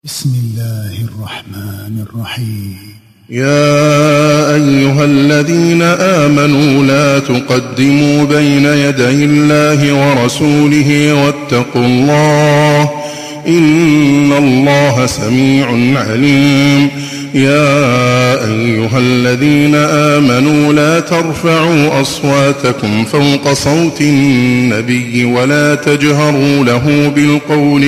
بسم الله الرحمن الرحيم. يا أيها الذين آمنوا لا تقدموا بين يدي الله ورسوله واتقوا الله إن الله سميع عليم. يا أيها الذين آمنوا لا ترفعوا أصواتكم فوق صوت النبي ولا تجهروا له بالقول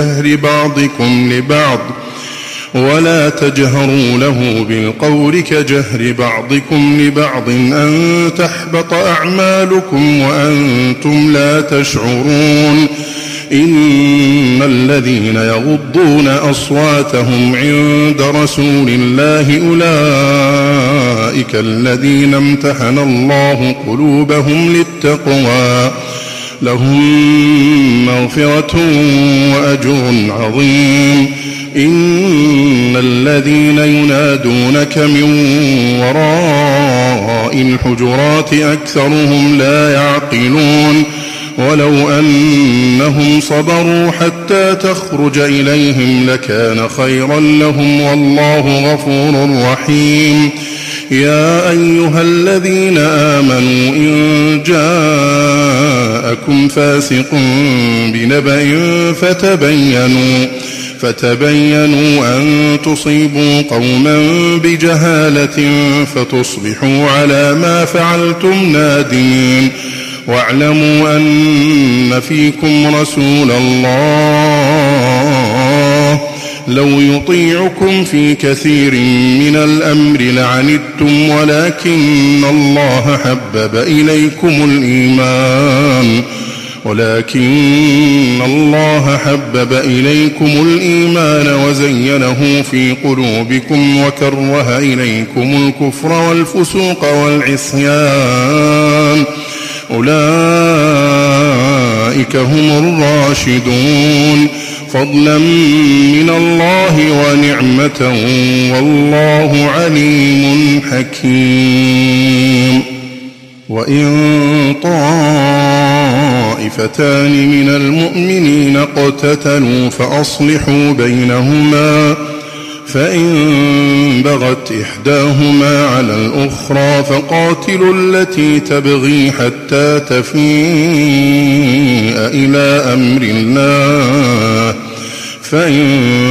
كجهر بعضكم لبعض أن تحبط أعمالكم وأنتم لا تشعرون. إن الذين يغضون أصواتهم عند رسول الله أولئك الذين امتحن الله قلوبهم للتقوى لهم مغفرة وأجر عظيم. إن الذين ينادونك من وراء الحجرات أكثرهم لا يعقلون. ولو أنهم صبروا حتى تخرج إليهم لكان خيرا لهم والله غفور رحيم. يا أيها الذين آمنوا إن جاءكم فاسق بنبأ فتبينوا أن تصيبوا قوما بجهالة فتصبحوا على ما فعلتم نادمين. واعلموا أن فيكم رسول الله لو يطيعكم في كثير من الأمر لعنتم ولكن الله حبب إليكم الإيمان وزينه في قلوبكم وكره إليكم الكفر والفسوق والعصيان أولئك هم الراشدون فضلا من الله ونعمة والله عليم حكيم. وإن طائفتان من المؤمنين اقتتلوا فأصلحوا بينهما فإن بغت إحداهما على الأخرى فقاتلوا التي تبغي حتى تفيء إلى أمر الله فإن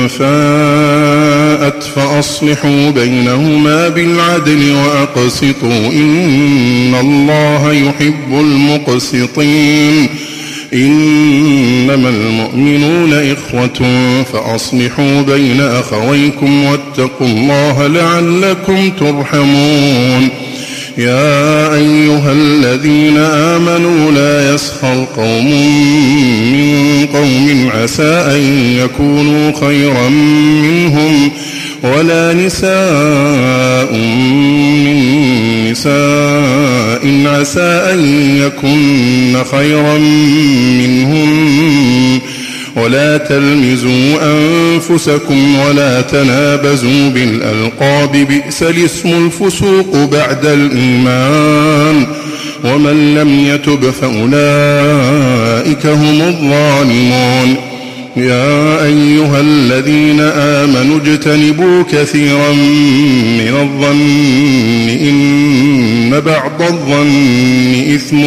فاءت فأصلحوا بينهما بالعدل وأقسطوا إن الله يحب المقسطين. إنما المؤمنون إخوة فأصلحوا بين أخويكم واتقوا الله لعلكم ترحمون. يا أيها الذين آمنوا لا يسخر قوم من قوم عسى أن يكونوا خيرا منهم ولا نساء من نساء عسى أن يكن خيرا منهم ولا تلمزوا أنفسكم ولا تنابزوا بالألقاب بئس الاسم الفسوق بعد الإيمان ومن لم يتب فأولئك هم الظالمون. يا أيها الذين آمنوا اجتنبوا كثيرا من الظن إن بعض الظن إثم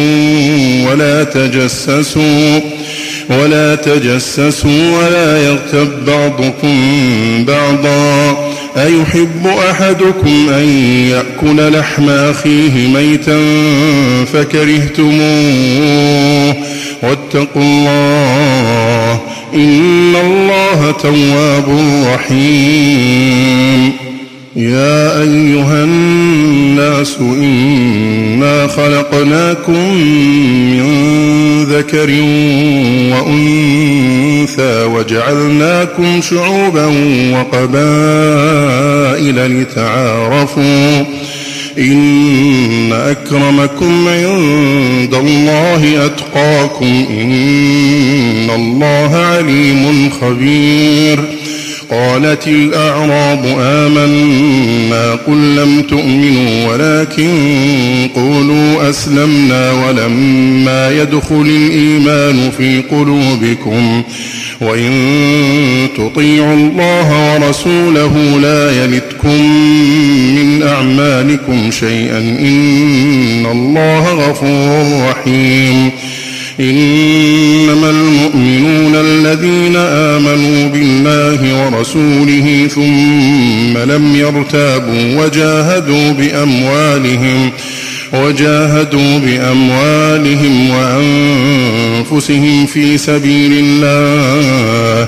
ولا تجسسوا ولا يغتب بعضكم بعضا أيحب أحدكم أن يأكل لحم أخيه ميتا فكرهتموه واتقوا الله إن الله تواب رحيم. يا أيها الناس إنا خلقناكم من ذكر وأنثى وجعلناكم شعوبا وقبائل لتعارفوا إن أكرمكم عند الله أتقاكم إن الله عليم خبير. قالت الأعراب آمنا قل لم تؤمنوا ولكن قولوا أسلمنا ولما يدخل الإيمان في قلوبكم وإن تطيعوا الله ورسوله لا يلتكم من أعمالكم شيئا إن الله غفور رحيم إنما المؤمنون الذين آمنوا بالله ورسوله ثم لم يرتابوا وجاهدوا بأموالهم وأنفسهم في سبيل الله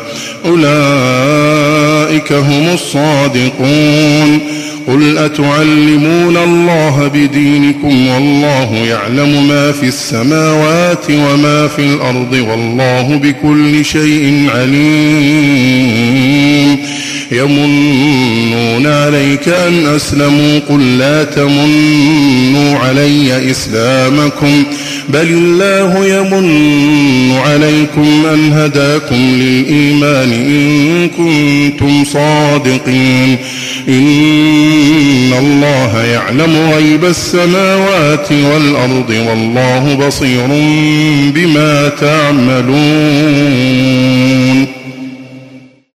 أولئك هم الصادقون قل أتعلمون الله بدينكم والله يعلم ما في السماوات وما في الأرض والله بكل شيء عليم يمنون عليك أن أسلموا قل لا تمنوا علي إسلامكم بل الله يمن عليكم أن هداكم للإيمان إن كنتم صادقين إن الله يعلم غيب السماوات والأرض والله بصير بما تعملون